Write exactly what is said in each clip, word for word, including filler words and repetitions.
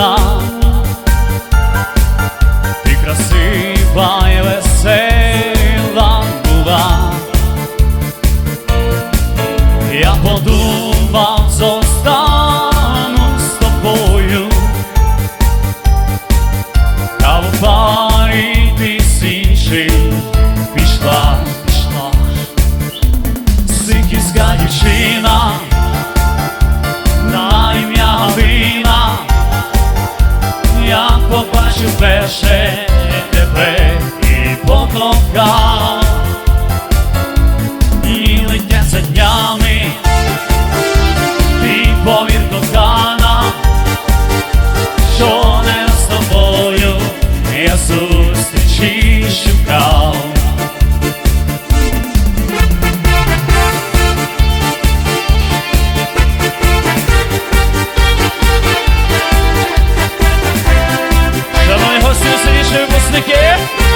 гарна, ти красива і весела була. Я подумав, зостану з тобою, та в парі ти з іншим пішла, пішла. Сихівська дівчина на ім'я Галина, я побачив перше тебе і покохав. І летяться днями, ти повір, кохана, що не з тобою я зустрічі шукав. Шановні гості, усі випускники,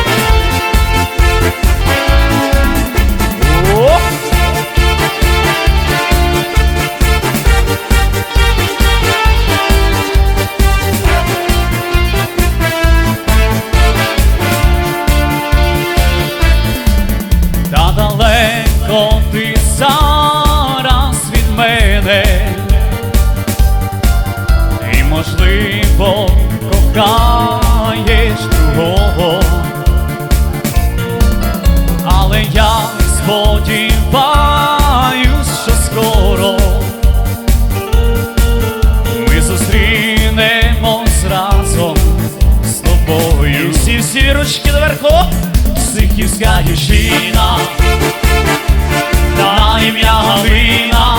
та далеко ти зараз від мене, і, можливо, кохаєш другого, але я сподіваюсь, що скоро ми зустрінемось разом з тобою. Всі, всі ручки доверху. Сихівська дівчина на ім'я Галина,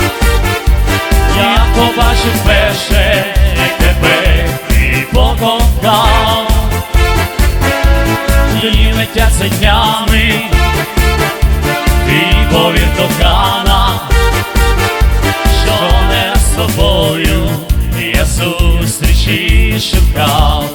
я побачив перше тебе і покохав. І летяться днями, ти повір, кохана, що не з тобою я зустрічі шукав.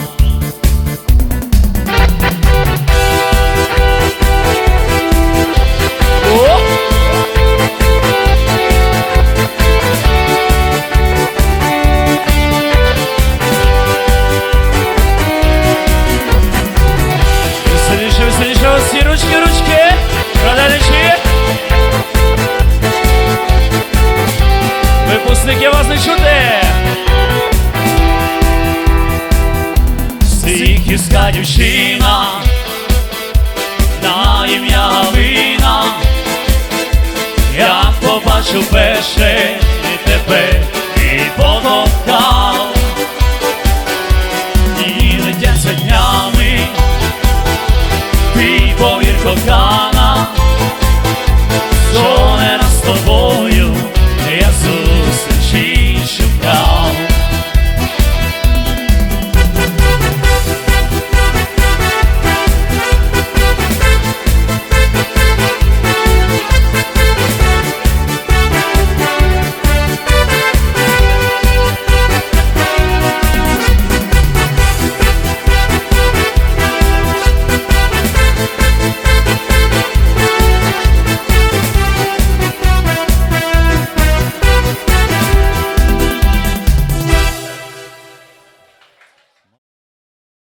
Всі ручки, ручки, глядачі. Випускники, вас не чути. Сихівська дівчина на ім'я Галина, я побачив перше тебе і покохав.